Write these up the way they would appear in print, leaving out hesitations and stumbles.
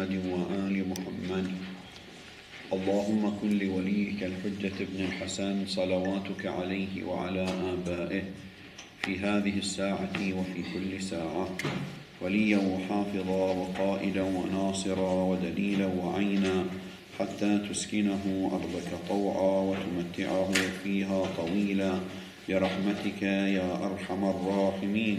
محمد وآل محمد. اللهم كن لوليك الحجة ابن الحسن صلواتك عليه وعلى آبائه في هذه الساعة وفي كل ساعة وليا وحافظا وقائدا وناصرا ودليلا وعينا حتى تسكنه أرضك طوعا وتمتعه فيها طويلا برحمتك يا أرحم الراحمين.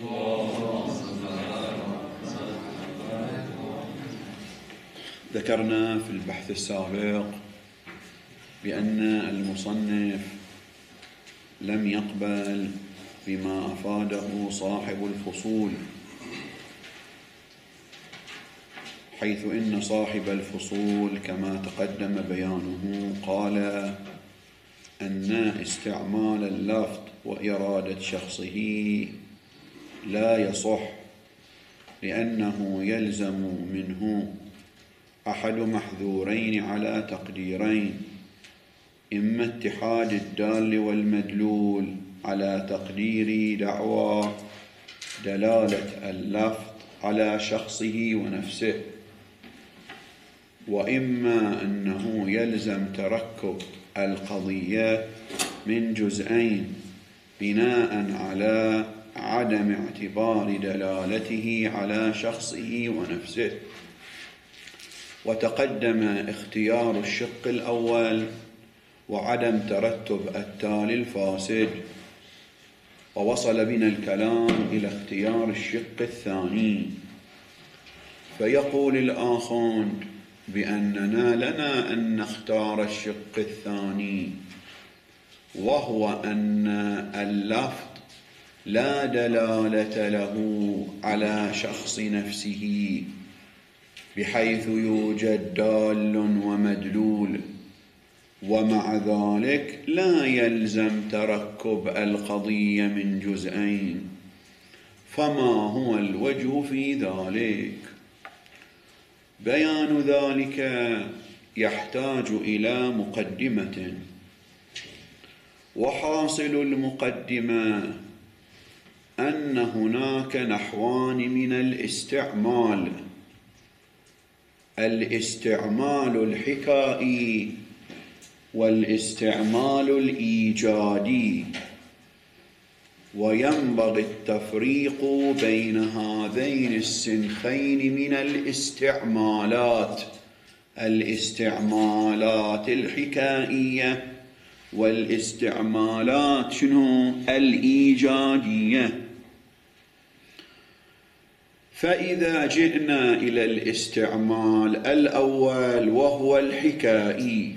ذكرنا في البحث السابق بأن المصنف لم يقبل بما أفاده صاحب الفصول، حيث إن صاحب الفصول كما تقدم بيانه قال أن استعمال اللفظ وإرادة شخصه لا يصح، لأنه يلزم منه أحد محذورين على تقديرين: إما اتحاد الدال والمدلول على تقدير دعوى دلالة اللفظ على شخصه ونفسه، وإما أنه يلزم تركب القضية من جزئين بناء على عدم اعتبار دلالته على شخصه ونفسه. وتقدم اختيار الشق الأول وعدم ترتب التالي الفاسد، ووصل بنا الكلام إلى اختيار الشق الثاني. فيقول الآخر بأننا لنا أن نختار الشق الثاني، وهو أن اللفظ لا دلالة له على شخص نفسه، بحيث يوجد دال ومدلول، ومع ذلك لا يلزم تركب القضية من جزئين. فما هو الوجه في ذلك؟ بيان ذلك يحتاج إلى مقدمة، وحاصل المقدمة أن هناك نحوان من الاستعمال: الاستعمال الحكائي والاستعمال الإيجادي، وينبغي التفريق بين هذين الصنفين من الاستعمالات: الاستعمالات الحكائية والاستعمالات الإيجادية. فإذا جئنا إلى الاستعمال الأول وهو الحكائي،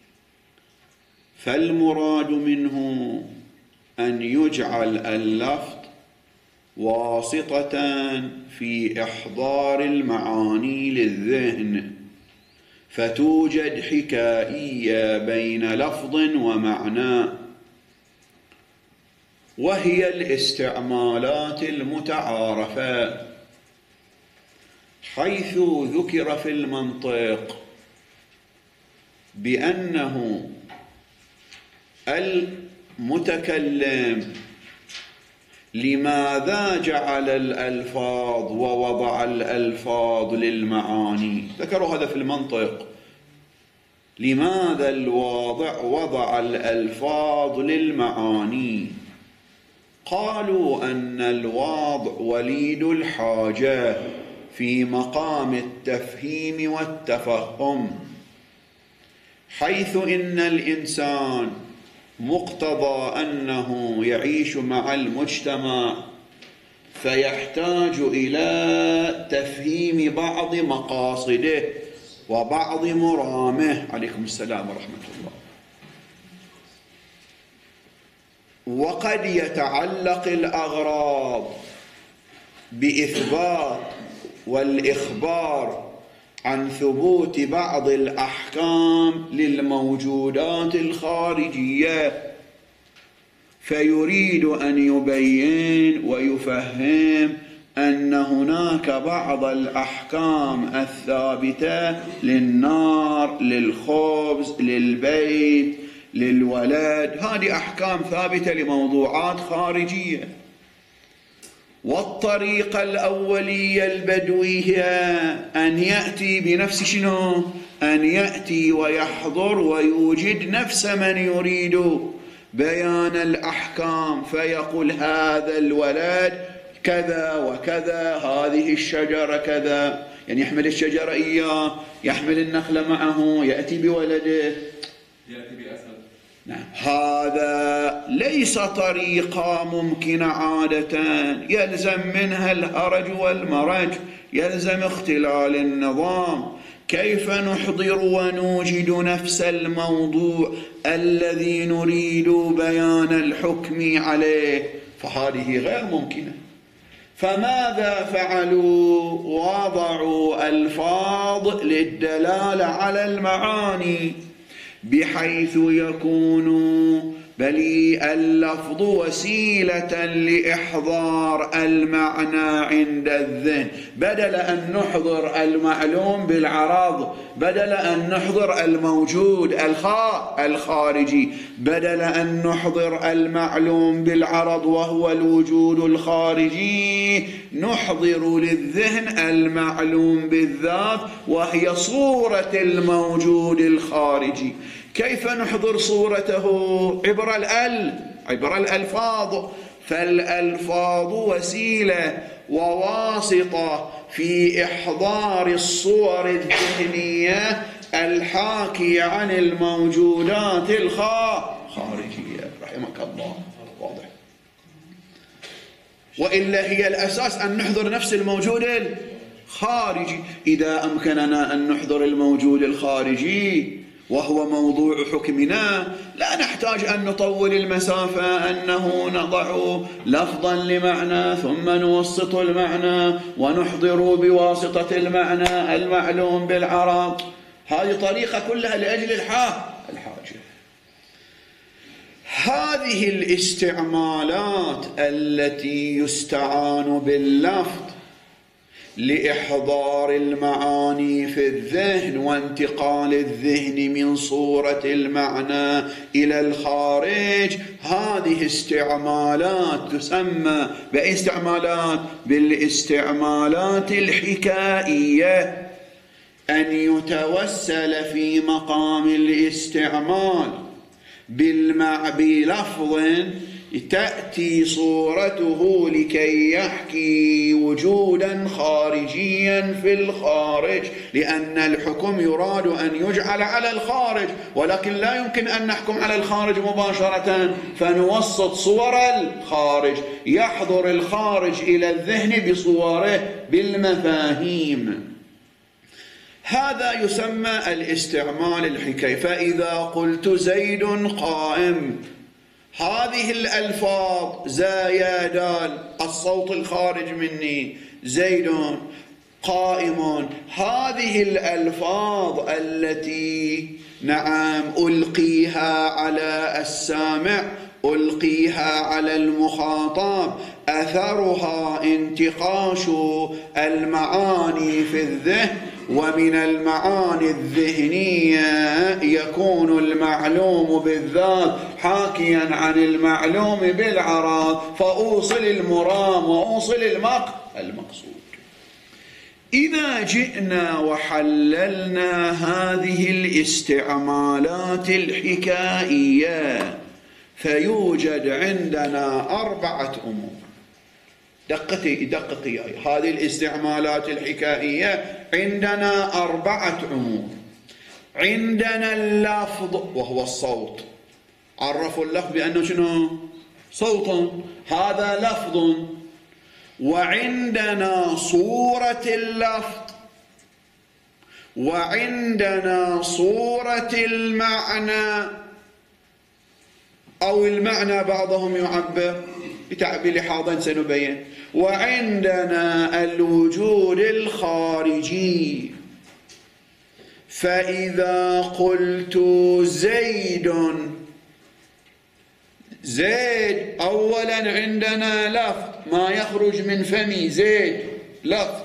فالمراد منه أن يجعل اللفظ واسطة في إحضار المعاني للذهن، فتوجد حكائية بين لفظ ومعنى، وهي الاستعمالات المتعارفة، حيث ذكر في المنطق بأنه المتكلم لماذا جعل الألفاظ ووضع الألفاظ للمعاني؟ ذكروا هذا في المنطق. لماذا الواضع وضع الألفاظ للمعاني؟ قالوا أن الواضع وليد الحاجة في مقام التفهيم والتفهم، حيث إن الإنسان مقتضى أنه يعيش مع المجتمع، فيحتاج إلى تفهيم بعض مقاصده وبعض مرامه. عليكم السلام ورحمة الله. وقد يتعلق الأغراض بإثبات والإخبار عن ثبوت بعض الأحكام للموجودات الخارجية، فيريد أن يبين ويفهم أن هناك بعض الأحكام الثابتة للنار، للخبز، للبيت، للولد، هذه أحكام ثابتة لموضوعات خارجية. والطريقة الأولية البدوية أن يأتي بنفس شنو؟ أن يأتي ويحضر ويوجد نفس من يريد بيان الأحكام، فيقول هذا الولد كذا وكذا، هذه الشجرة كذا، يعني يحمل الشجرة إياه، يحمل النخلة معه، يأتي بولده، يأتي بأسد. نعم. هذا ليس طريقة ممكنة عادة، يلزم منها الهرج والمرج، يلزم اختلال النظام. كيف نحضر ونوجد نفس الموضوع الذي نريد بيان الحكم عليه؟ فهذه غير ممكنة. فماذا فعلوا؟ وضعوا ألفاظ للدلالة على المعاني بحيث يكون بلي اللفظ وسيلة لإحضار المعنى عند الذهن، بدل أن نحضر المعلوم بالعرض، بدل أن نحضر الموجود الخارجي، بدل أن نحضر المعلوم بالعرض وهو الوجود الخارجي، نحضر للذهن المعلوم بالذات وهي صورة الموجود الخارجي. كيف نحضر صورته؟ عبر الألفاظ. فالألفاظ وسيلة وواسطة في إحضار الصور الذهنية الحاكية عن الموجودات الخارجية. رحمك الله. واضح؟ وإلا هي الأساس أن نحضر نفس الموجود الخارجي. إذا أمكننا أن نحضر الموجود الخارجي وهو موضوع حكمنا، لا نحتاج أن نطول المسافة، أنه نضع لفظا لمعنى ثم نوسط المعنى ونحضر بواسطة المعنى المعلوم بالعرض. هذه طريقة كلها لأجل الحاجة. هذه الاستعمالات التي يستعان باللفظ لإحضار المعاني في الذهن وانتقال الذهن من صورة المعنى إلى الخارج، هذه استعمالات تسمى بأي استعمالات؟ بالاستعمالات الحكائية. أن يتوسل في مقام الاستعمال بلفظ تأتي صورته لكي يحكي وجودا خارجيا في الخارج، لأن الحكم يراد أن يجعل على الخارج، ولكن لا يمكن أن نحكم على الخارج مباشرة، فنوسط صور الخارج، يحضر الخارج إلى الذهن بصوره بالمفاهيم. هذا يسمى الاستعمال الحكاية. فإذا قلت زيد قائم، هذه الألفاظ زايدان، الصوت الخارج مني زيد قائم، هذه الألفاظ التي نعم ألقيها على السامع، ألقيها على المخاطب، أثرها انتقاش المعاني في الذهن، ومن المعاني الذهنية يكون المعلوم بالذات حاكيا عن المعلوم بالعرض، فأوصل المرام وأوصل المقصود. إذا جئنا وحللنا هذه الاستعمالات الحكائية فيوجد عندنا 4 أمور. دققي هذه الاستعمالات الحكائية عندنا 4 أمور. عندنا اللفظ وهو الصوت، عرفوا اللفظ بأنه شنو؟ صوت، هذا لفظ. وعندنا صورة اللفظ، وعندنا صورة المعنى، أو المعنى بعضهم يعبر بتعبير حاضر سنبين، وعندنا الوجود الخارجي. فإذا قلت زيد، زيد أولا عندنا لفظ ما يخرج من فمي، زيد لفظ.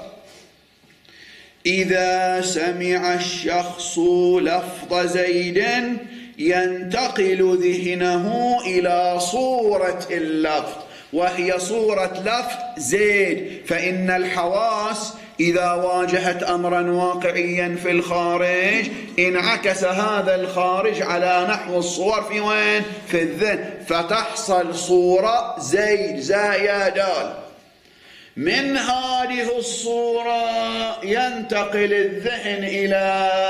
إذا سمع الشخص لفظ زيد ينتقل ذهنه إلى صورة اللفظ، وهي صورة لفظ زيد، فإن الحواس إذا واجهت أمرا واقعيا في الخارج انعكس هذا الخارج على نحو الصور في وين؟ في الذهن، فتحصل صورة زيد زايا دال. من هذه الصورة ينتقل الذهن إلى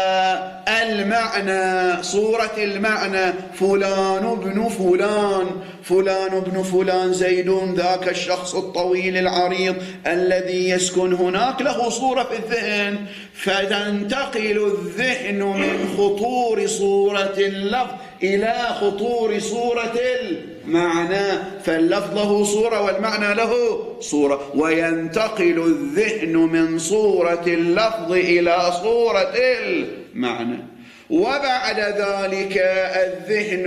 المعنى، صورة المعنى، فلان ابن فلان، فلان ابن فلان زيد ذاك الشخص الطويل العريض الذي يسكن هناك، له صورة في الذهن، فتنتقل الذهن من خطور صورة اللفظ إلى خطور صورة المعنى، فاللفظ له صورة والمعنى له صورة، وينتقل الذهن من صورة اللفظ إلى صورة المعنى. وبعد ذلك الذهن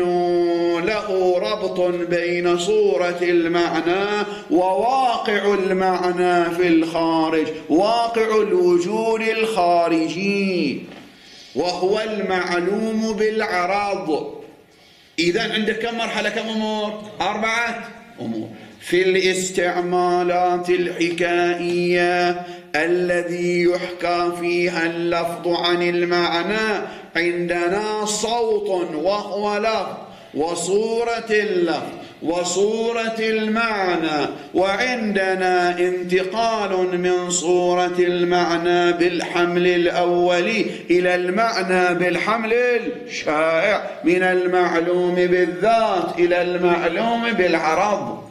له ربط بين صورة المعنى وواقع المعنى في الخارج، واقع الوجود الخارجي، وهو المعلوم بالعرض. إذن عندك كم مرحلة، كم أمور؟ 4 أمور. في الاستعمالات الحكائية الذي يحكى فيها اللفظ عن المعنى عندنا صوت وهو لفظ، وصورة اللفظ، وصورة المعنى، وعندنا انتقال من صورة المعنى بالحمل الأولي إلى المعنى بالحمل الشائع، من المعلوم بالذات إلى المعلوم بالعرض.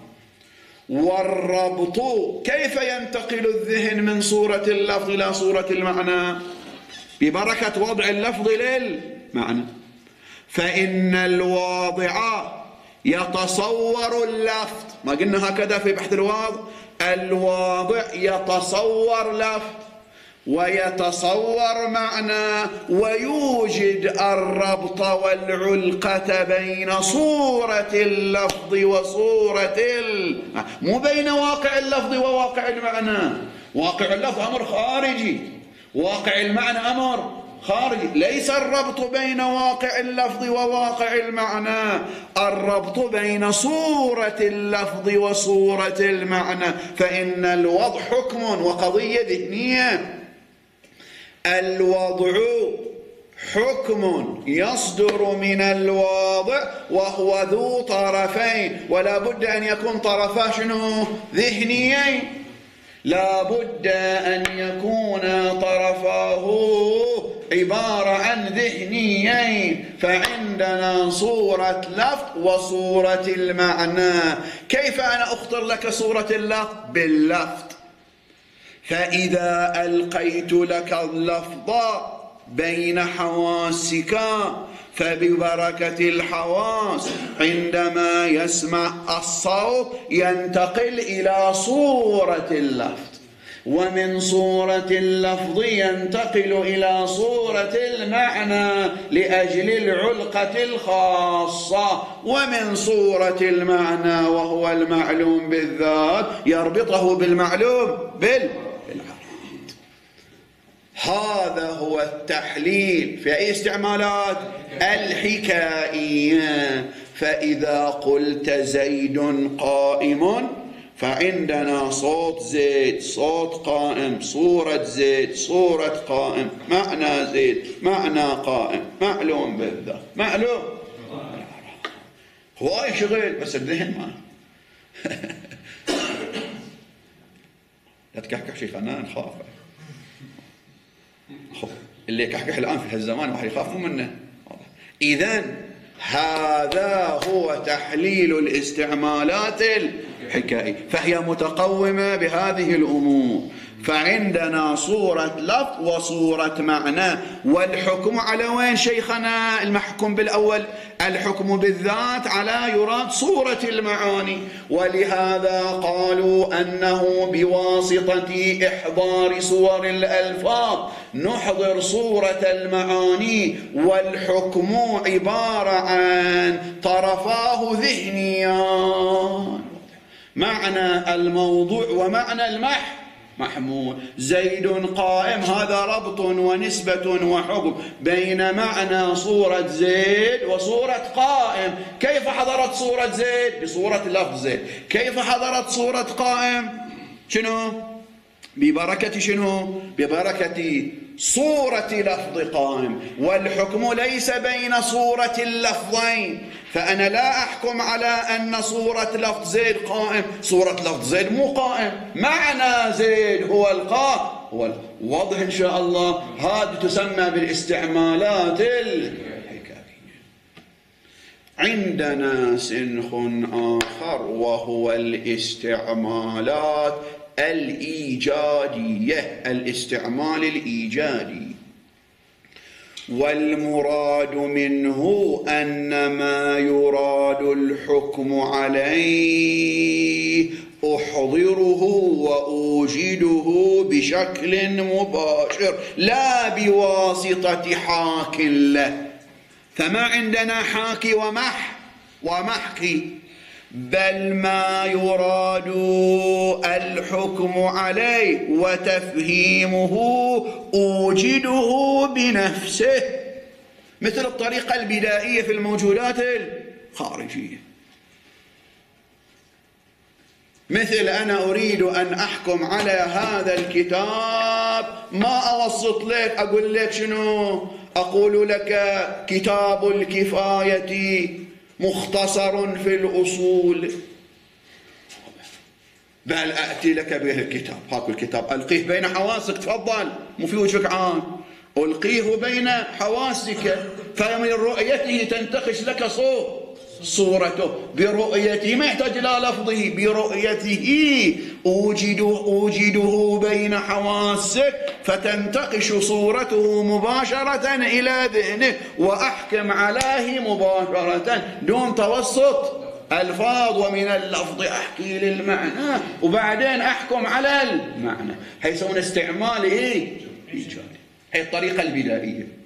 والربط، كيف ينتقل الذهن من صورة اللفظ إلى صورة المعنى؟ ببركة وضع اللفظ للمعنى، فإن الواضع يتصور اللفظ، ما قلنا هكذا في بحث الواضع؟ الواضع يتصور لفظ ويتصور معنى، ويوجد الربط والعلقة بين صورة اللفظ وصورة مو بين واقع اللفظ وواقع المعنى. واقع اللفظ أمر خارجي، واقع المعنى أمر خارجي، ليس الربط بين واقع اللفظ وواقع المعنى، الربط بين صورة اللفظ وصورة المعنى، فإن الوضع حكم وقضية ذهنية. الوضع حكم يصدر من الواضع وهو ذو طرفين، ولا بد أن يكون طرفاه شنو؟ ذهنيين، لا بد أن يكون طرفاه عبارة عن ذهنيين، فعندنا صورة لفظ وصورة المعنى. كيف أنا أخطر لك صورة اللفظ؟ باللفظ، فإذا ألقيت لك اللفظ بين حواسك فببركة الحواس عندما يسمع الصوت ينتقل إلى صورة اللفظ، ومن صورة اللفظ ينتقل إلى صورة المعنى لأجل العلقة الخاصة، ومن صورة المعنى وهو المعلوم بالذات يربطه بالمعلوم بالعرض. هذا هو التحليل في أي استعمالات؟ الحكائية. فإذا قلت زيد قائم فعندنا صوت زيد، صوت قائم، صورة زيد، صورة قائم، معنى زيد، معنى قائم، معلوم بالذات، معلوم. هواي شغل بس الذهن ما لا تكحكح شيء خلنا نخاف. اللي يكحكح الآن في هالزمان واحد يخاف منه. إذن هذا هو تحليل الاستعمالات الحكائية، فهي متقومة بهذه الأمور. فعندنا صورة لفظ وصورة معنى، والحكم على وين شيخنا؟ المحكوم بالأول الحكم بالذات على يراد صورة المعاني، ولهذا قالوا أنه بواسطة إحضار صور الألفاظ نحضر صورة المعاني، والحكم عبارة عن طرفاه ذهنيان، معنى الموضوع ومعنى المحكوم. محمول. زيد قائم، هذا ربط ونسبة وحكم بين معنى صورة زيد وصورة قائم. كيف حضرت صورة زيد؟ بصورة لفظ زيد. كيف حضرت صورة قائم؟ شنو؟ ببركة شنو؟ ببركة صورة لفظ قائم. والحكم ليس بين صورة اللفظين، فأنا لا أحكم على أن صورة لفظ زيد قائم. صورة لفظ زيد مو قائم، معنى زيد هو القائم. هو واضح إن شاء الله. هذه تسمى بالاستعمالات الحكاية. عندنا سنخ آخر وهو الاستعمالات الإيجادية، الاستعمال الإيجادي. والمراد منه أن ما يراد الحكم عليه أحضره وأوجده بشكل مباشر لا بواسطة حاك له. فما عندنا حاكي ومحكي، بل ما يراد الحكم عليه وتفهيمه أوجده بنفسه، مثل الطريقة البدائية في الموجودات الخارجية. مثل أنا أريد أن أحكم على هذا الكتاب، ما أوسط لك أقول لك شنو؟ أقول لك كتاب الكفاية مختصر في الأصول، بل أأتي لك به الكتاب. هاكو الكتاب ألقيه بين حواسك، تفضل، مو في وجهك عام، ألقيه بين حواسك، فمن رؤيته تنتقش لك صورته. برؤيته، ما يحتاج إلى لفظه، برؤيته أوجده بين حواسك، فتنتقش صورته مباشرة إلى ذهنه، وأحكم عليه مباشرة دون توسط ألفاظ. ومن اللفظ أحكي للمعنى وبعدين أحكم على المعنى. هيسمون استعمال إيجادي، هي الطريقة البدائية.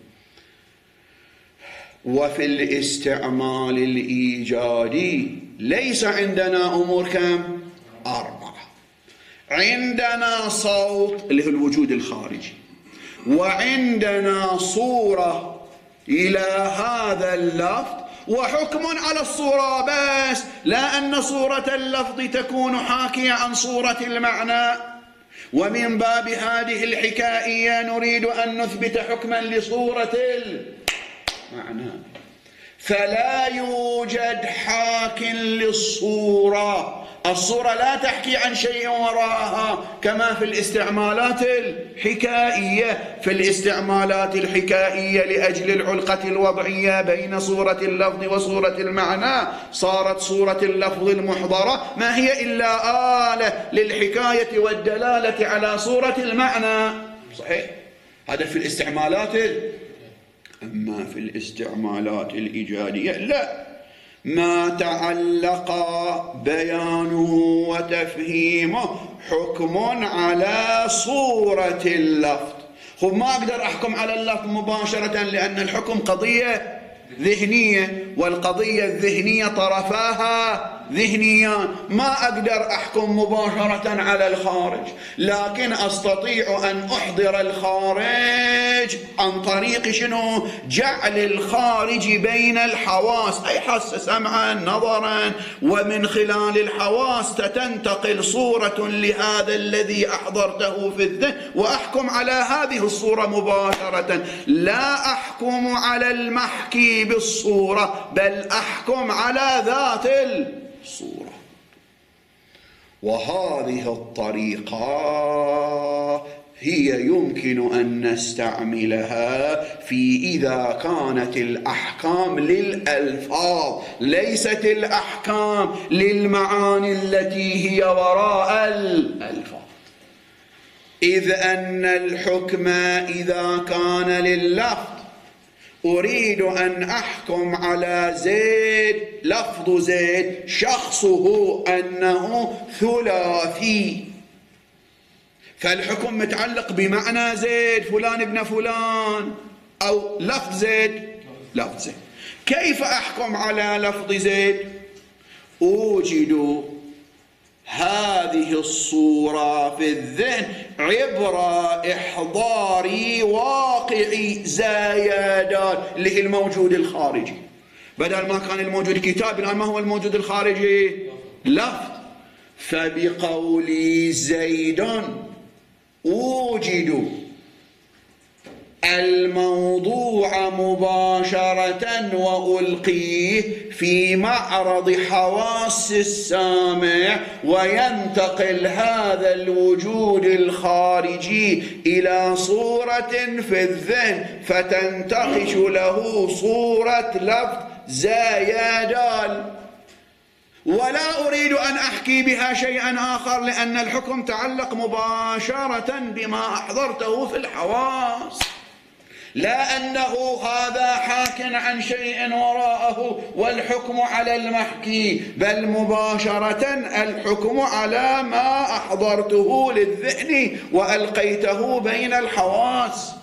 وفي الاستعمال الإيجادي ليس عندنا أمور كم؟ 4. عندنا صوت اللي هو الوجود الخارجي، وعندنا صورة إلى هذا اللفظ، وحكم على الصورة بس، لا أن صورة اللفظ تكون حاكية عن صورة المعنى. ومن باب هذه الحكاية نريد أن نثبت حكما لصورة المعنى، فلا يوجد حاك للصورة. الصورة لا تحكي عن شيء وراءها، كما في الاستعمالات الحكائية. في الاستعمالات الحكائية لأجل العلاقة الوضعية بين صورة اللفظ وصورة المعنى، صارت صورة اللفظ المحضرة ما هي إلا آلة للحكاية والدلالة على صورة المعنى. صحيح؟ هذا في الاستعمالات. أما في الاستعمالات الإيجادية لا، ما تعلق بيانه وتفهيمه حكم على صورة اللفظ. خب ما أقدر أحكم على اللفظ مباشرة، لأن الحكم قضية ذهنية، والقضية الذهنية طرفاها ذهنيان. ما أقدر أحكم مباشرة على الخارج، لكن أستطيع أن أحضر الخارج عن طريق شنو؟ جعل الخارج بين الحواس، أي حس، سمعا، نظرا، ومن خلال الحواس تنتقل صورة لهذا الذي أحضرته في الذهن، وأحكم على هذه الصورة مباشرة. لا أحكم على المحكي بالصورة، بل أحكم على ذات الصورة. وهذه الطريقة هي يمكن أن نستعملها في إذا كانت الأحكام للألفاظ، ليست الأحكام للمعاني التي هي وراء الألفاظ. إذ أن الحكم إذا كان لللفظ، أريد أن أحكم على زيد، لفظ زيد، شخصه أنه ثلاثي، فالحكم متعلق بمعنى زيد، فلان ابن فلان، أو لفظ زيد، لفظ زيد. كيف أحكم على لفظ زيد؟ أوجد هذه الصورة في الذهن عبر إحضاري واقعي زايدان اللي هي الموجود الخارجي. بدل ما كان الموجود كتابي الآن ما هو الموجود الخارجي؟ لفظ. فبقولي زيد أوجد الموضوع مباشرة وألقيه في معرض حواس السامع، وينتقل هذا الوجود الخارجي إلى صورة في الذهن فتنتقش له صورة لفظ زايدان. ولا أريد أن أحكي بها شيئا آخر، لأن الحكم تعلق مباشرة بما أحضرته في الحواس، لا أنه هذا حاك عن شيء وراءه والحكم على المحكي، بل مباشرة الحكم على ما أحضرته للذهن وألقيته بين الحواس.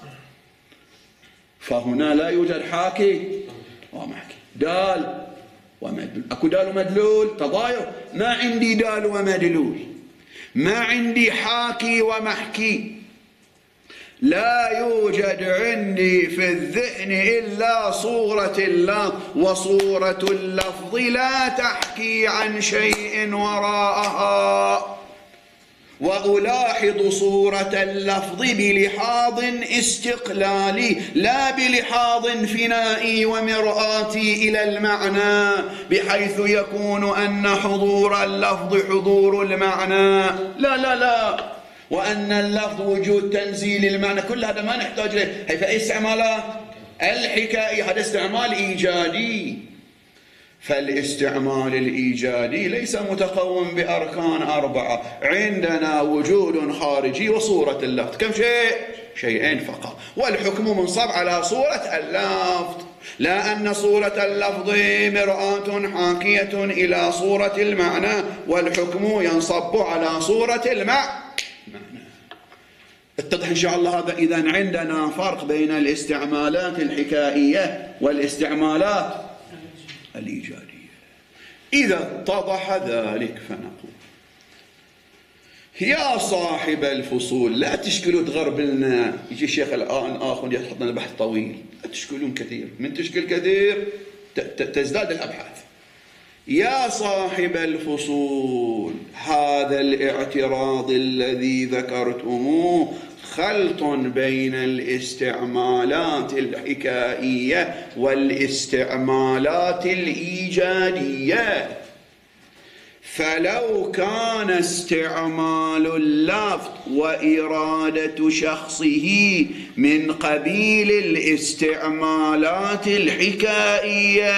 فهنا لا يوجد حاكي ومحكي، دال ومدلول. أكو دال ومدلول تضايق، ما عندي دال ومدلول، ما عندي حاكي ومحكي. لا يوجد عندي في الذهن إلا صورة اللفظ، وصورة اللفظ لا تحكي عن شيء وراءها. وألاحظ صورة اللفظ بلحاظ استقلالي لا بلحاظ فنائي ومرآتي إلى المعنى، بحيث يكون أن حضور اللفظ حضور المعنى. لا لا لا، وأن اللفظ وجود تنزيل المعنى، كل هذا ما نحتاج له. هي في استعمالات الحكائي، هذا استعمال إيجادي. فالاستعمال الإيجادي ليس متقوم بأركان 4. عندنا وجود خارجي وصورة اللفظ، كم شيء؟ شيئين فقط. والحكم منصب على صورة اللفظ، لا أن صورة اللفظ مرآة حاكية إلى صورة المعنى، والحكم ينصب على صورة المعنى. اتضح إن شاء الله هذا. إذن عندنا فرق بين الاستعمالات الحكائية والاستعمالات الإيجادية. إذا اتضح ذلك فنقول: يا صاحب الفصول لا تشكلوا تغرب لنا. يجي الشيخ الآن آخر يحط لنا بحث طويل، لا تشكلون كثير، من تشكل كثير تزداد الأبحاث. يا صاحب الفصول، هذا الاعتراض الذي ذكرتموه خلط بين الاستعمالات الحكائية والاستعمالات الإيجادية. فلو كان استعمال اللفظ وإرادة شخصه من قبيل الاستعمالات الحكائية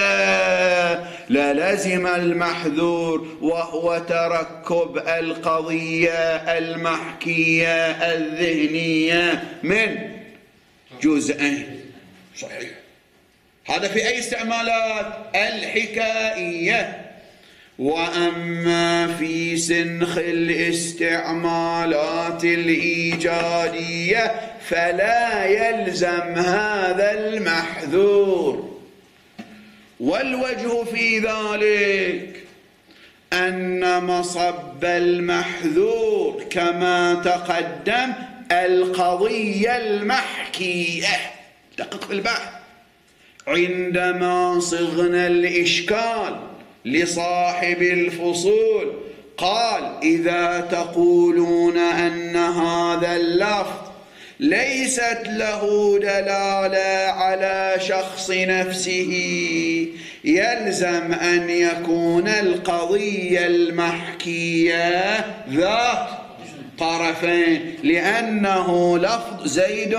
للزم المحذور، وهو تركب القضية المحكية الذهنية من جزئين. صحيح، هذا في أي استعمالات؟ الحكائية. وأما في سنخ الاستعمالات الإيجادية فلا يلزم هذا المحذور. والوجه في ذلك أن مصب المحذور كما تقدم القضية المحكية. دقق في البحث. عندما صغنا الإشكال لصاحب الفصول قال: إذا تقولون أن هذا اللفظ ليست له دلالة على شخص نفسه، يلزم أن يكون القضية المحكية ذات طرفين، لأنه لفظ زيد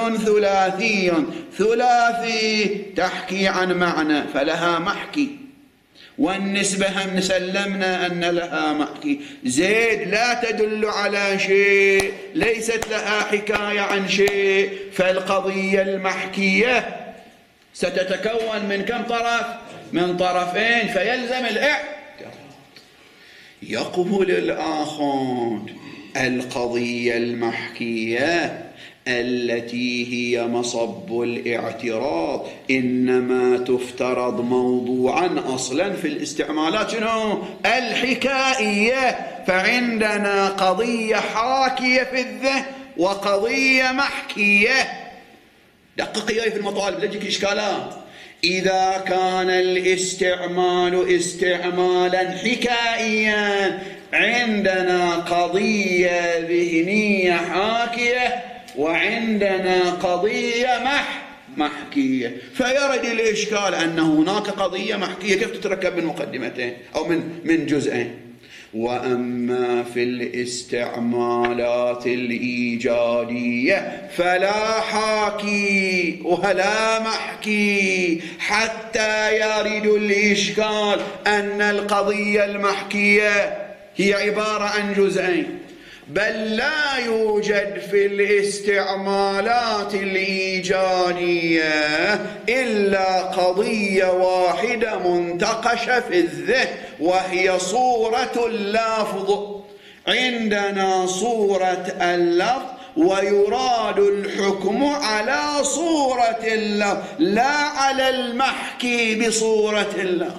ثلاثي تحكي عن معنى فلها محكي، والنسبة هم سلمنا أن لها محكي. زيد لا تدل على شيء، ليست لها حكاية عن شيء، فالقضية المحكية ستتكون من كم طرف؟ من طرفين، فيلزم الاعتراض. يقول الآخر: القضية المحكية التي هي مصب الاعتراض إنما تفترض موضوعا أصلا في الاستعمالات شنو؟ الحكائية، فعندنا قضية حاكية في الذهن وقضية محكية. دققي في المطالب لا تجيك إشكالات. إذا كان الاستعمال استعمالا حكائيا عندنا قضية ذهنية حاكية وعندنا قضية محكية. فيرد الإشكال أن هناك قضية محكية كيف تتركب من مقدمتين أو من جزئين. وأما في الاستعمالات الإيجادية فلا حاكي ولا محكي حتى يرد الإشكال أن القضية المحكية هي عبارة عن جزئين، بل لا يوجد في الاستعمالات الإيجادية إلا قضية واحدة منتقشة في الذهن وهي صورة اللفظ. عندنا صورة اللفظ ويراد الحكم على صورة اللفظ لا على المحكي بصورة اللفظ.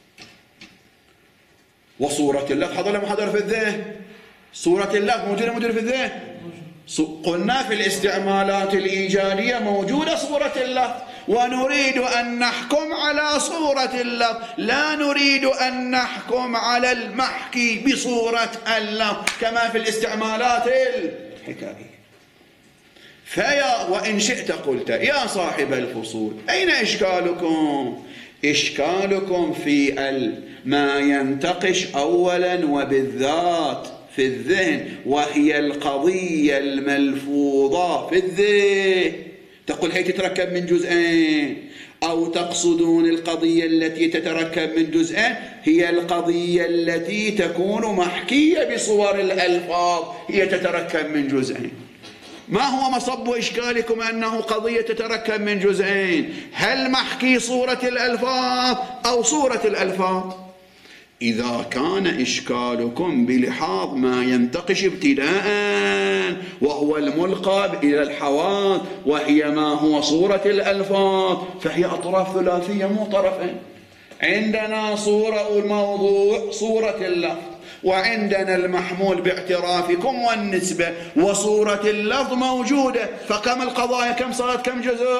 وصورة اللفظ حضر لما حضر في الذهن، صورة اللفظ موجودة في الذهن. قلنا في الاستعمالات الإيجادية موجودة صورة اللفظ ونريد أن نحكم على صورة اللفظ، لا نريد أن نحكم على المحكي بصورة اللفظ كما في الاستعمالات الحكائية. وإن شئت قلت يا صاحب الفصول أين إشكالكم؟ إشكالكم في ما ينتقش أولا وبالذات في الذهن وهي القضية الملفوظة في الذهن. تقول هي تتركب من جزئين، أو تقصدون القضية التي تتركب من جزئين هي القضية التي تكون محكية بصور الألفاظ هي تتركب من جزئين. ما هو مصب إشكالكم أنه قضية تتركب من جزئين؟ هل محكي صورة الألفاظ أو صورة الألفاظ؟ إذا كان إشكالكم بلحاظ ما ينتقش ابتداء وهو الملقى إلى الحواس وهي ما هو صورة الألفاظ فهي أطراف ثلاثية مو طرفين. عندنا صورة الموضوع صورة اللفظ، وعندنا المحمول باعترافكم والنسبة، وصورة اللفظ موجودة. فكم القضايا؟ كم صارت؟ كم جزء؟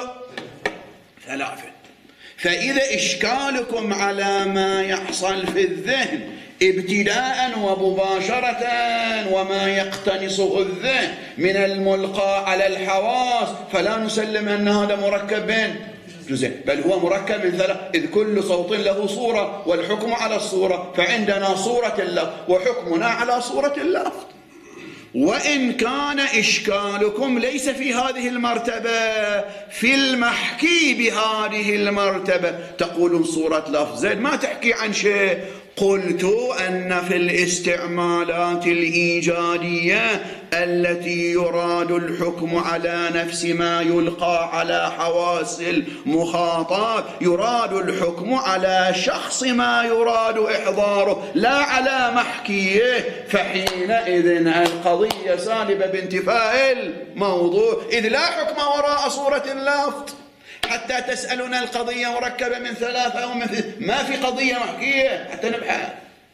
ثلاثة. فإذا إشكالكم على ما يحصل في الذهن ابتداء ومباشرة وما يقتنصه الذهن من الملقى على الحواس فلا نسلم أن هذا مركب من جزئين، بل هو مركب من ثلاث، إذ كل صوت له صورة والحكم على الصورة، فعندنا صورة اللفظ وحكمنا على صورة اللفظ. وإن كان إشكالكم ليس في هذه المرتبة، في المحكي بهذه المرتبة، تقولون صورة لفظ زين ما تحكي عن شيء. قلت أن في الاستعمالات الإيجادية التي يراد الحكم على نفس ما يلقى على حواس المخاطب يراد الحكم على شخص ما يراد إحضاره لا على محكيه، فحينئذ القضية سالبة بانتفاء الموضوع، إذ لا حكم وراء صورة اللفظ. حتى تسألنا القضية مركبة من ثلاثة أو من ما في قضية محكية حتى نبحث.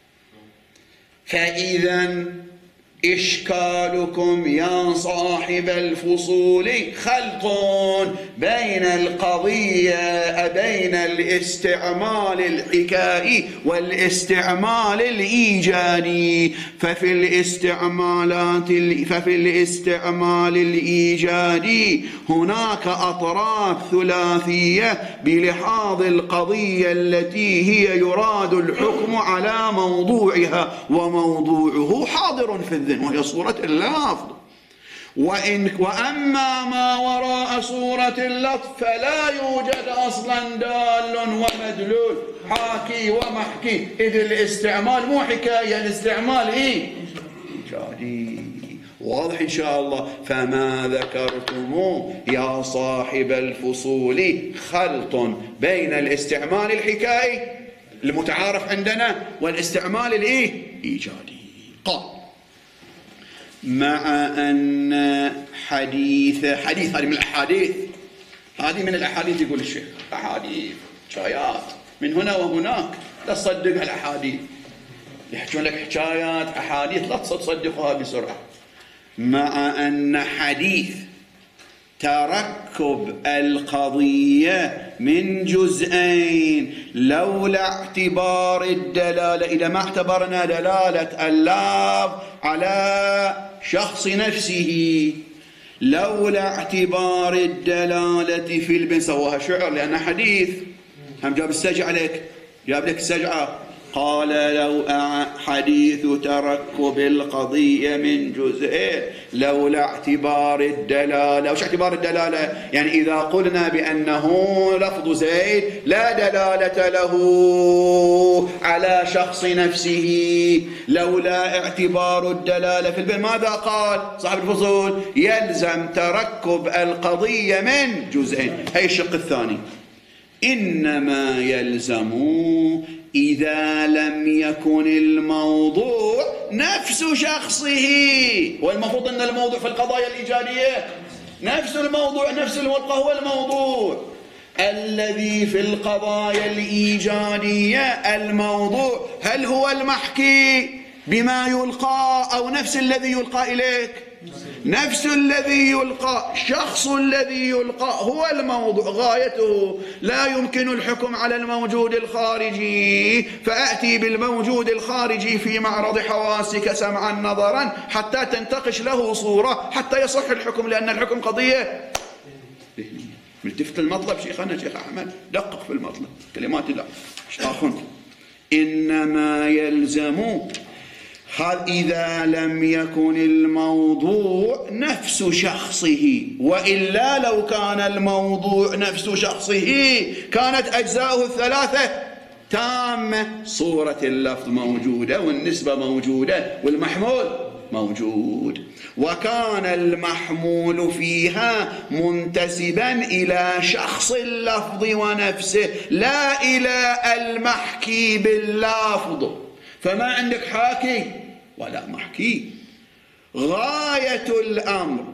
فإذا إشكالكم يا صاحب الفصول خلط بين القضية بين الاستعمال الحكائي والاستعمال الإيجادي. ففي الاستعمال الإيجادي هناك أطراف ثلاثية بلحاظ القضية التي هي يراد الحكم على موضوعها، وموضوعه حاضر في الذهن وهي صورة اللفظ. وأما ما وراء صورة اللفظ فلا يوجد أصلا دال ومدلول حاكي ومحكي، إذ الاستعمال مو حكاية، الاستعمال إيجادي. واضح إن شاء الله. فما ذكرتم يا صاحب الفصول خلط بين الاستعمال الحكائي المتعارف عندنا والاستعمال الإيجادي. قال مع أن حديث هذه من الأحاديث، هذه من الأحاديث يقول الشيخ، أحاديث شايات من هنا وهناك، لا تصدق الأحاديث، يحكون لك حكايات أحاديث لا تصدقها بسرعة. مع أن حديث تركب القضية من جزئين لولا اعتبار الدلالة، إذا ما اعتبرنا دلالة اللفظ على شخص نفسه، لولا اعتبار الدلالة في البن سواها شعر، لأن حديث هم جاب السجع لك، جاب لك السجعة، قال لو حديث تركب القضية من جزئين لولا اعتبار الدلالة. وش اعتبار الدلالة؟ يعني إذا قلنا بأنه لفظ زيد لا دلالة له على شخص نفسه، لولا اعتبار الدلالة في البن ماذا قال صاحب الفصول؟ يلزم تركب القضية من جزئين. هي الشق الثاني. إنما يلزم إذا لم يكن الموضوع نفس شخصه. والمفروض أن الموضوع في القضايا الإيجادية نفس الموضوع، نفس الورقة هو الموضوع. الذي في القضايا الإيجادية الموضوع هل هو المحكي بما يلقى أو نفس الذي يلقى إليك؟ نفس الذي يلقى، شخص الذي يلقى هو الموضوع، غايته. لا يمكن الحكم على الموجود الخارجي فأتي بالموجود الخارجي في معرض حواسك سمعا نظرا حتى تنتقش له صورة حتى يصح الحكم، لأن الحكم قضية ذهنية. ملتفت المطلب شيخنا شيخ أحمد، دقق في المطلب كلمات الله اشتاخنت. إنما يلزم إذا لم يكن الموضوع نفس شخصه، وإلا لو كان الموضوع نفس شخصه كانت أجزاؤه الثلاثة تامة. صورة اللفظ موجودة والنسبة موجودة والمحمول موجود، وكان المحمول فيها منتسبا إلى شخص اللفظ ونفسه لا إلى المحكي باللفظ. فما عندك حاكي ولا محكي. غاية الأمر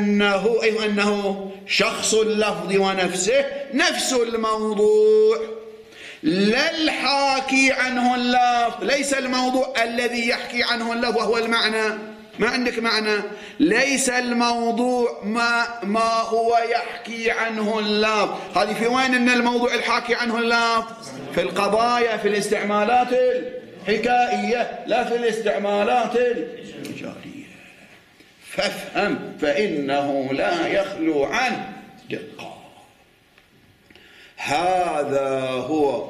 أنه شخص اللفظ ونفسه نفس الموضوع، لا الحاكي عنه اللفظ. ليس الموضوع الذي يحكي عنه اللفظ وهو المعنى، ما عندك معنى. ليس الموضوع ما هو يحكي عنه اللفظ. هذه في وين أن الموضوع الحاكي عنه اللفظ؟ في القضايا، في الاستعمالات الحكائية، لا في الاستعمالات الإيجادية. فافهم فإنه لا يخلو عن دقة. هذا هو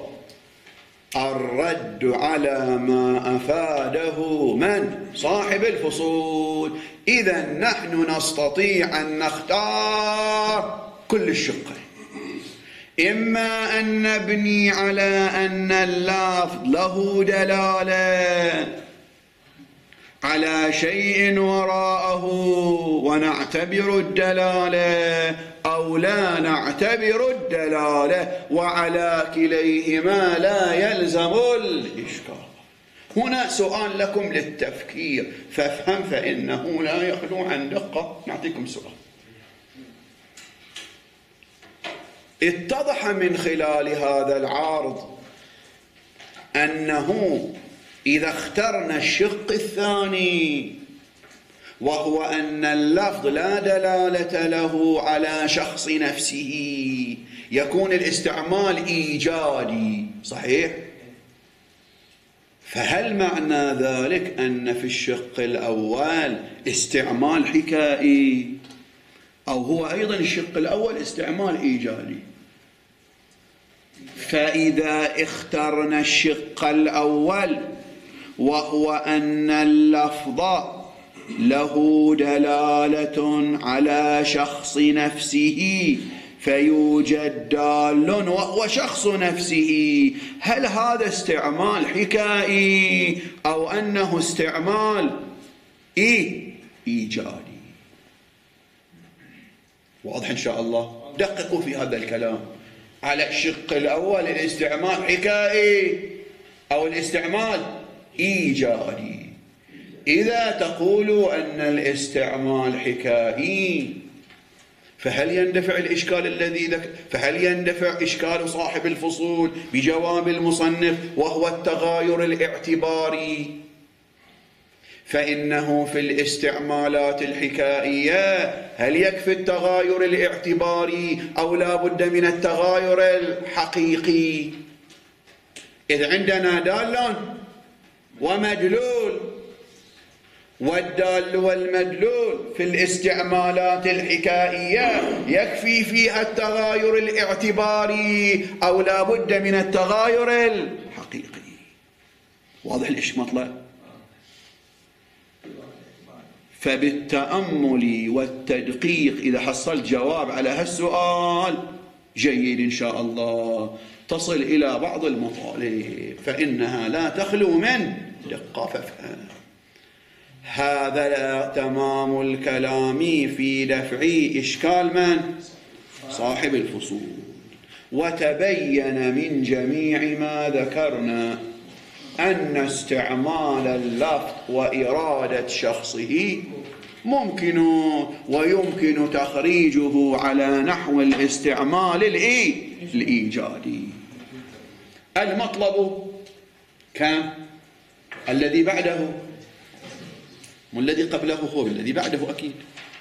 الرد على ما أفاده من صاحب الفصول. إذا نحن نستطيع أن نختار كل الشقين، إما أن نبني على أن اللفظ له دلالة على شيء وراءه ونعتبر الدلالة، أو لا نعتبر الدلالة، وعلى كليهما لا يلزم الإشكال. هنا سؤال لكم للتفكير، فافهم فإنه لا يخلو عن دقة. نعطيكم سؤال. اتضح من خلال هذا العرض أنه إذا اخترنا الشق الثاني وهو أن اللفظ لا دلالة له على شخص نفسه يكون الاستعمال إيجادي، صحيح؟ فهل معنى ذلك أن في الشق الأول استعمال حكائي، أو هو أيضا الشق الأول استعمال إيجادي؟ فإذا اخترنا الشق الأول وهو أن اللفظ له دلالة على شخص نفسه فيوجد دال وهو شخص نفسه، هل هذا استعمال حكائي أو أنه استعمال إيجادي؟ واضح إن شاء الله؟ دققوا في هذا الكلام. على الشق الأول الاستعمال حكائي أو الاستعمال إيجادي. إذا تقولوا أن الاستعمال حكائي فهل يندفع الإشكال فهل يندفع إشكال صاحب الفصول بجواب المصنف وهو التغاير الاعتباري؟ فإنه في الاستعمالات الحكائية هل يكفي التغاير الاعتباري أو لا بد من التغاير الحقيقي؟ إذ عندنا دال ومدلول، والدال والمدلول في الاستعمالات الحكائية يكفي فيها التغاير الاعتباري أو لا بد من التغاير الحقيقي. واضح الإشمطلة؟ فبالتأمل والتدقيق إذا حصلت جواب على هالسؤال جيد إن شاء الله تصل إلى بعض المطالب فإنها لا تخلو من دقة فافهم. هذا تمام الكلام في دفع إشكال من؟ صاحب الفصول. وتبين من جميع ما ذكرنا أن استعمال اللفظ وإرادة شخصه ممكن ويمكن تخريجه على نحو الاستعمال الإيجادي. المطلب كان الذي بعده والذي قبله هو الذي بعده أكيد،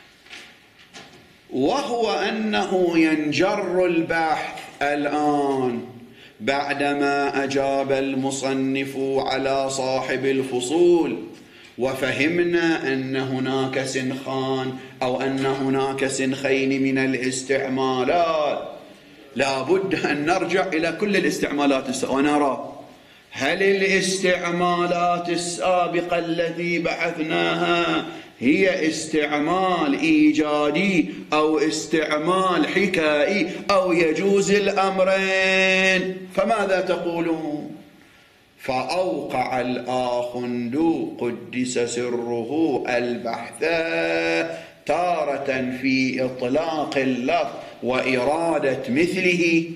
وهو أنه ينجر البحث الآن بعدما أجاب المصنف على صاحب الفصول وفهمنا أن هناك سنخان أو أن هناك سنخين من الاستعمالات، لا بد أن نرجع إلى كل الاستعمالات ونرى هل الاستعمالات السابقة التي بحثناها هي استعمال إيجادي أو استعمال حكائي أو يجوز الأمرين. فماذا تقولون؟ فأوقع الآخند قدس سره البحث تارة في إطلاق اللفظ وإرادة مثله،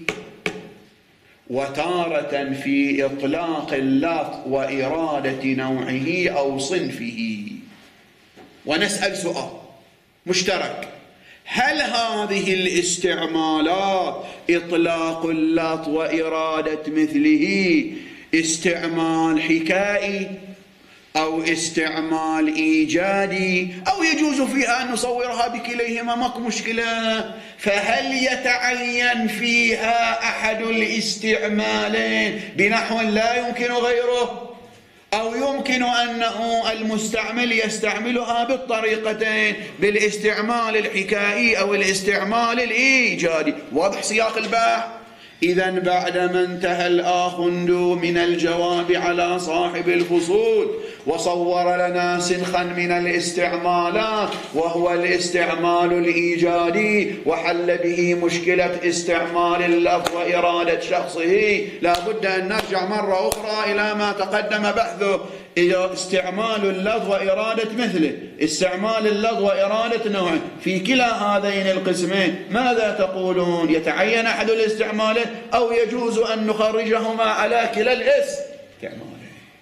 وتارة في إطلاق اللفظ وإرادة نوعه أو صنفه. ونسأل سؤال مشترك: هل هذه الاستعمالات إطلاق اللفظ وإرادة مثله استعمال حكائي أو استعمال إيجادي أو يجوز فيها أن نصورها بكليهما ماكو مشكلة؟ فهل يتعين فيها أحد الاستعمالين بنحو لا يمكن غيره، أو يمكن أنه المستعمل يستعملها بالطريقتين بالاستعمال الحكائي أو الاستعمال الإيجادي؟ واضح سياق البحث؟ إذن بعدما انتهى الآخند من الجواب على صاحب الفصول وصور لنا سنخا من الاستعمالات وهو الاستعمال الإيجادي وحل به مشكلة استعمال اللفظ وإرادة شخصه، لا بد أن نرجع مرة أخرى إلى ما تقدم بحثه: إذا استعمال اللفظ وإرادة مثله، استعمال اللفظ وإرادة نوعه، في كلا هذين القسمين ماذا تقولون؟ يتعين أحد الاستعمالين أو يجوز أن نخرجهما على كلا الاستعمالين؟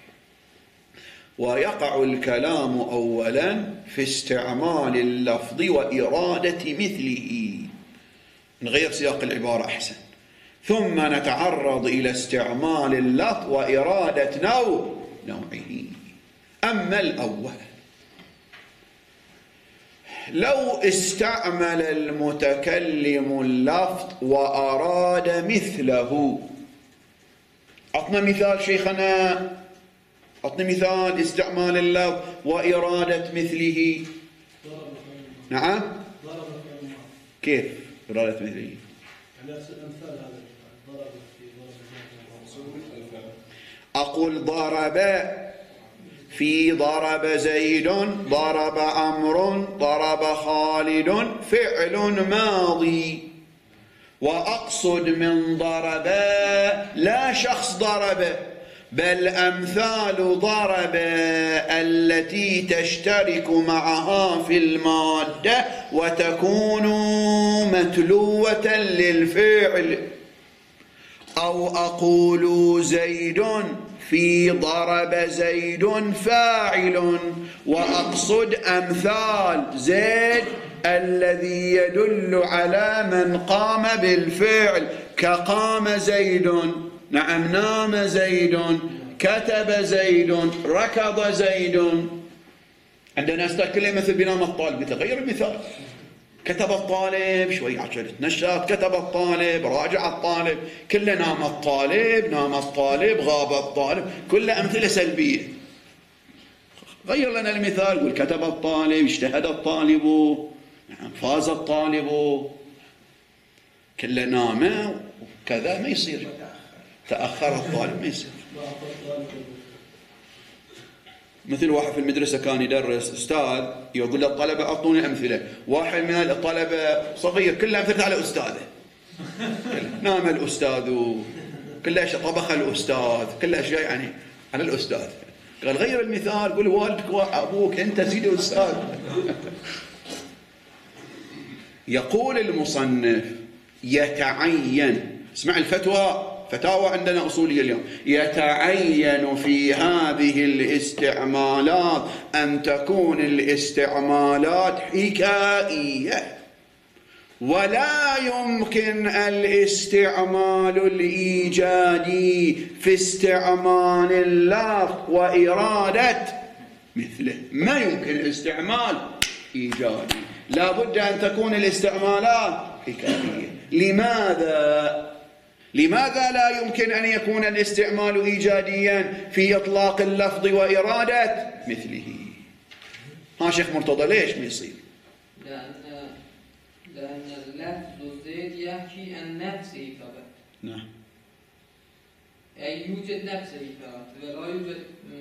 ويقع الكلام أولا في استعمال اللفظ وإرادة مثله، نغير سياق العبارة أحسن، ثم نتعرض إلى استعمال اللفظ وإرادة نوعه. أما الأول، لو استعمل المتكلم اللفظ وأراد مثله، أعطنا مثال شيخنا، أعطني مثال استعمال اللفظ وإرادة مثله. نعم، كيف إرادة مثله؟ أقول ضرب في ضرب زيد، ضرب عمرو، ضرب خالد فعل ماضي، وأقصد من ضرب لا شخص ضرب بل أمثال ضرب التي تشترك معها في المادة وتكون متلوة للفعل. أو أقول زيد في ضرب زيد فاعل، وأقصد أمثال زيد الذي يدل على من قام بالفعل، كقام زيد، نعم نام زيد، كتب زيد، ركض زيد. عندنا أستاذ كله مثل بنام الطالب، قلت له غير المثال. كتب الطالب، شوي عشان تنشط، كتب الطالب، راجع الطالب، كله نام الطالب، نام الطالب، غاب الطالب، كله أمثلة سلبية. غير لنا المثال، قل كتب الطالب، اجتهد الطالب، نعم فاز الطالب، كله نام وكذا، ما يصير. تأخر الطالب ما يصير. مثل واحد في المدرسة كان يدرس، أستاذ يقول للطلبة أعطوني أمثلة، واحد من الطلبة صغير كله أمثلة على أستاذه، نام الأستاذ، كل أشياء طبخ الأستاذ، كل أشياء يعني على الأستاذ. قال غير المثال، قل والدك وأبوك أنت سيدي أستاذ. يقول المصنف يتعين، اسمع الفتوى، فتاوى عندنا أصولية اليوم، يتعين في هذه الاستعمالات أن تكون الاستعمالات حكائية، ولا يمكن الاستعمال الإيجادي في استعمال اللفظ وإرادة مثله. ما يمكن استعمال إيجادي، لا بد أن تكون الاستعمالات حكائية. لماذا لا يمكن أن يكون الاستعمال إيجاديا في إطلاق اللفظ وإرادة مثله؟ ها شيخ مرتضى ليش ما يصير؟ لأن اللفظ زيد يحكي عن نفسه فقط. نعم. أي يوجد نفسه فقط، ولا يوجد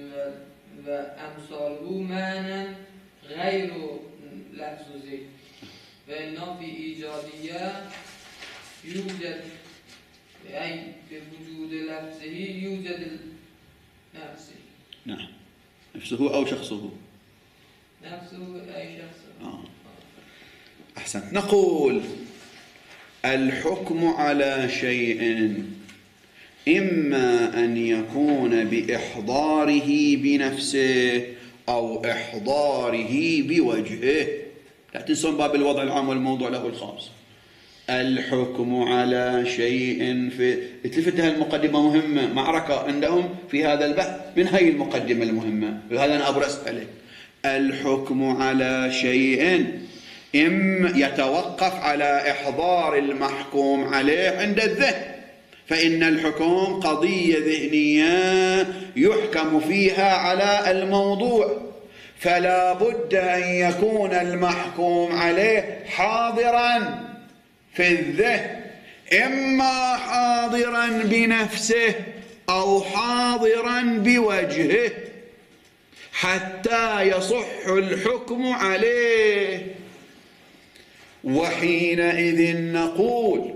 وأمثاله معنى غير لفظ زيد. فإنه في إيجادية يوجد، أي بوجود لفظه يوجد نفسه. نعم. نفسه أو شخصه. نفسه أي شخصه. أحسنت. نقول الحكم على شيء إما أن يكون بإحضاره بنفسه أو إحضاره بوجهه. لا تنسون باب الوضع العام والموضوع له الخاص. الحكم على شيء في تلفتها المقدمة مهمة، معركة عندهم في هذا البحث من هاي المقدمة المهمة، وهذا أنا أبرز عليه. الحكم على شيء إما يتوقف على إحضار المحكوم عليه عند الذهن، فإن الحكم قضية ذهنية يحكم فيها على الموضوع، فلا بد أن يكون المحكوم عليه حاضرا في الذهن، إما حاضرا بنفسه أو حاضرا بوجهه، حتى يصح الحكم عليه. وحينئذ نقول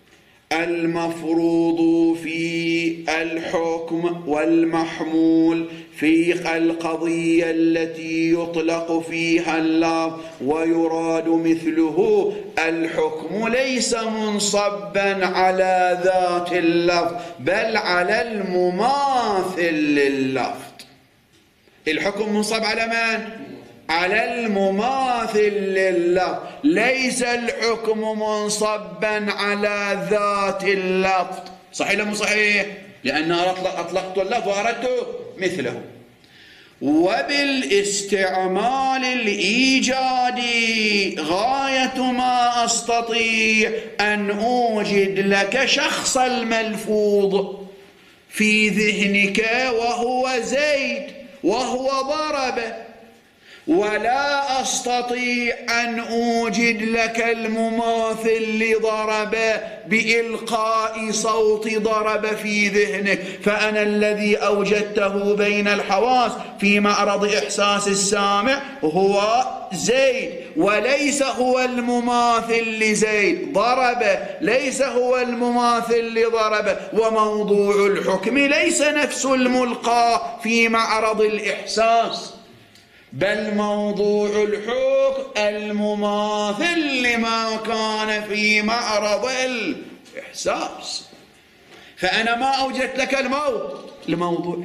المفروض في الحكم والمحمول في القضية التي يطلق فيها اللفظ ويراد مثله، الحكم ليس منصبا على ذات اللفظ بل على المماثل لللفظ. الحكم منصب على من؟ على المماثل لللفظ، ليس الحكم منصبا على ذات اللفظ. صحيح ولا مو صحيح؟ لأن أطلقت اللفظ وأردت مثله. وبالاستعمال الإيجادي غاية ما أستطيع أن أوجد لك شخص الملفوظ في ذهنك وهو زيد وهو ضربه، ولا أستطيع أن أوجد لك المماثل لضرب بإلقاء صوت ضرب في ذهنك، فأنا الذي أوجدته بين الحواس في معرض إحساس السامع هو زيد، وليس هو المماثل لزيد. ضرب ليس هو المماثل لضرب، وموضوع الحكم ليس نفس الملقى في معرض الإحساس، بل موضوع الحكم المماثل لما كان في معرض الإحساس. فأنا ما أوجدت لك الموضوع،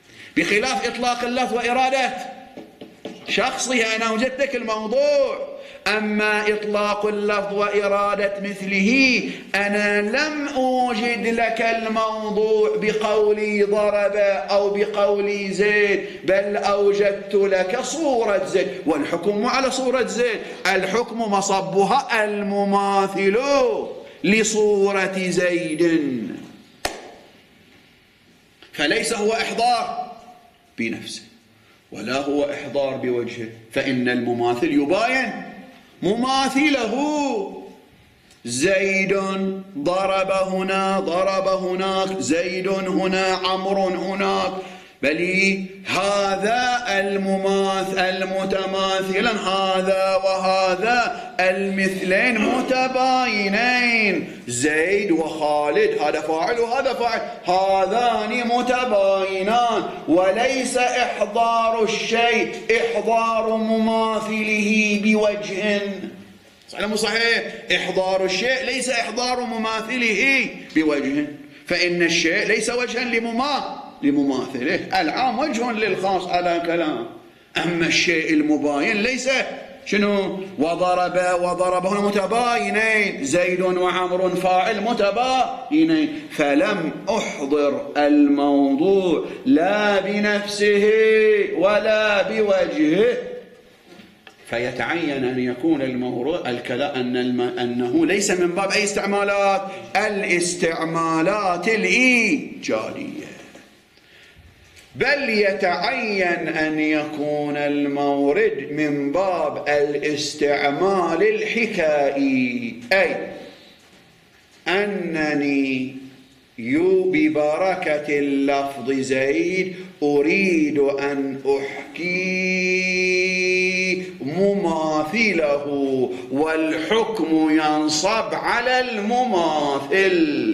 بخلاف إطلاق اللفظ وإرادة شخصها. أنا أوجدت لك الموضوع، أما إطلاق اللفظ وإرادة مثله أنا لم أوجد لك الموضوع بقولي ضرب أو بقولي زيد، بل أوجدت لك صورة زيد، والحكم على صورة زيد، الحكم مصبها المماثل لصورة زيد، فليس هو إحضار بنفسه ولا هو إحضار بوجهه، فإن المماثل يباين مماثله. زيد ضرب هنا ضرب هناك، زيد هنا عمرو هناك، بل هذا المتماثلا هذا وهذا المثلين متباينين، زيد وخالد هذا فاعل وهذا فاعل، هذان متباينان، وليس إحضار الشيء إحضار مماثله بوجه. صحيح مو صحيح؟ إحضار الشيء ليس إحضار مماثله بوجه، فإن الشيء ليس وجها لمماثله، العام وجه للخاص على كلام، أما الشيء المباين ليس شنو؟ وضرب هنا متباينين، زيد وعمر فاعل متباينين، فلم أحضر الموضوع لا بنفسه ولا بوجهه، فيتعين أن يكون الكلام أنه ليس من باب أي استعمالات، الاستعمالات الإيجادية، بل يتعين أن يكون المورد من باب الاستعمال الحكائي، أي أنني ببركة اللفظ زيد أريد أن أحكي مماثله، والحكم ينصب على المماثل.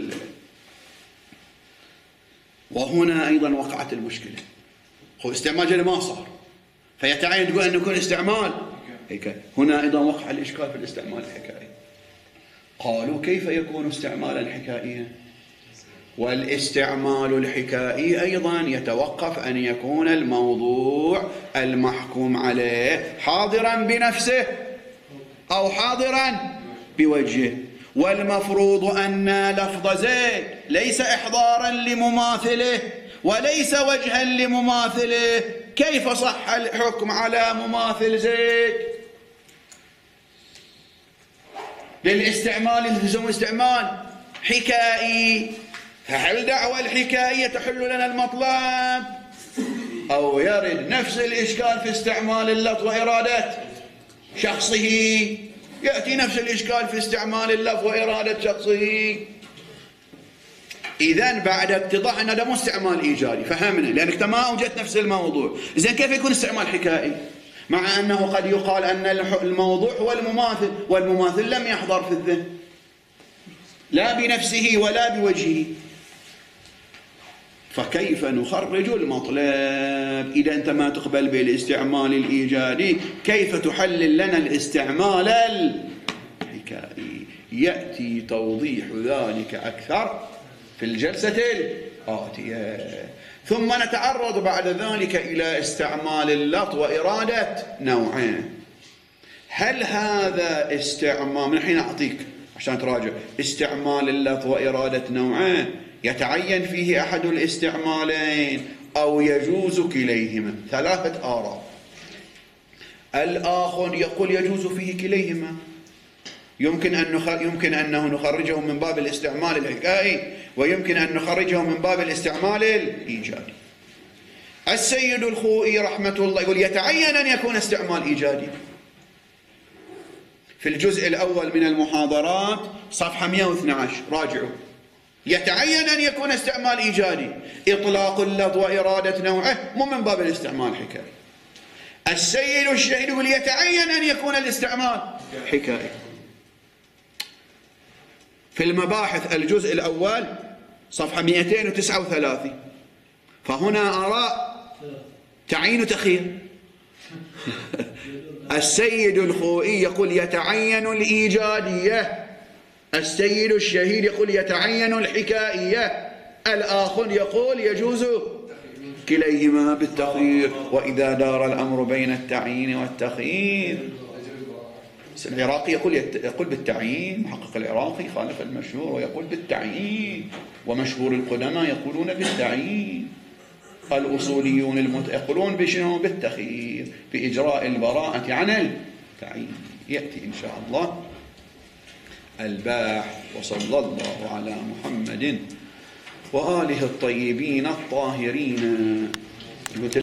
وهنا أيضا وقعت المشكلة، هو استعمال جل ما صار، فيتعين تقول أن يكون استعمال حكاية. هنا أيضا وقع الإشكال في الاستعمال الحكائي، قالوا كيف يكون استعمالا حكائيا؟ والاستعمال الحكائي أيضا يتوقف أن يكون الموضوع المحكوم عليه حاضرا بنفسه أو حاضرا بوجهه، والمفروض أن لفظ زيد ليس إحضارا لمماثله وليس وجها لمماثله، كيف صح الحكم على مماثل زيد؟ للاستعمال يلزم استعمال حكائي، فهل دعوى الحكاية تحل لنا المطلب؟ أو يرد نفس الإشكال في استعمال اللفظ وإرادة شخصه، يأتي نفس الإشكال في استعمال اللفظ وإرادة شخصه. إذن بعد اتضاح أن هذا مو استعمال إيجابي، فهمنا، لأنك ما أوجدت نفس الموضوع، إذن كيف يكون استعمال حكائي؟ مع أنه قد يقال أن الموضوع هو المماثل، والمماثل لم يحضر في الذهن لا بنفسه ولا بوجهه، فكيف نخرج المطلب؟ إذا أنت ما تقبل بالاستعمال الإيجادي كيف تحلل لنا الاستعمال الحكائي؟ يأتي توضيح ذلك أكثر في الجلسة الآتية. ثم نتعرض بعد ذلك إلى استعمال اللفظ وإرادة نوعين. هل هذا استعمال، من الحين أعطيك عشان تراجع، استعمال اللفظ وإرادة نوعين يتعين فيه أحد الاستعمالين أو يجوز كليهما؟ ثلاثة آراء. الآخر يقول يجوز فيه كليهما، يمكن أنه نخرجه من باب الاستعمال الحكائي، ويمكن أن نخرجه من باب الاستعمال الإيجادي. السيد الخوئي رحمة الله يقول يتعين أن يكون استعمال إيجادي. في الجزء الأول من المحاضرات صفحة 112 راجعوا، يتعين أن يكون استعمال إيجادي، إطلاق اللفظ وإرادة نوعه مو من باب الاستعمال الحكائي. السيد الشهيد يقول يتعين أن يكون الاستعمال حكائي. في المباحث الجزء الأول صفحة 239، فهنا آراء تعيين وتخيير. السيد الخوئي يقول يتعين الإيجادية، السيد الشهيد يقول يتعين الحكائية، الآخر يقول يجوز كليهما بالتخيير. وإذا دار الأمر بين التعيين والتخيير بس العراقي يقول بالتعيين، محقق العراقي خالف المشهور ويقول بالتعيين، ومشهور القدماء يقولون بالتعيين. الأصوليون يقولون بشنو؟ بالتخيير، بإجراء البراءة عن التعيين. يأتي إن شاء الله الباحث. وصلى الله على محمد وآله الطيبين الطاهرين.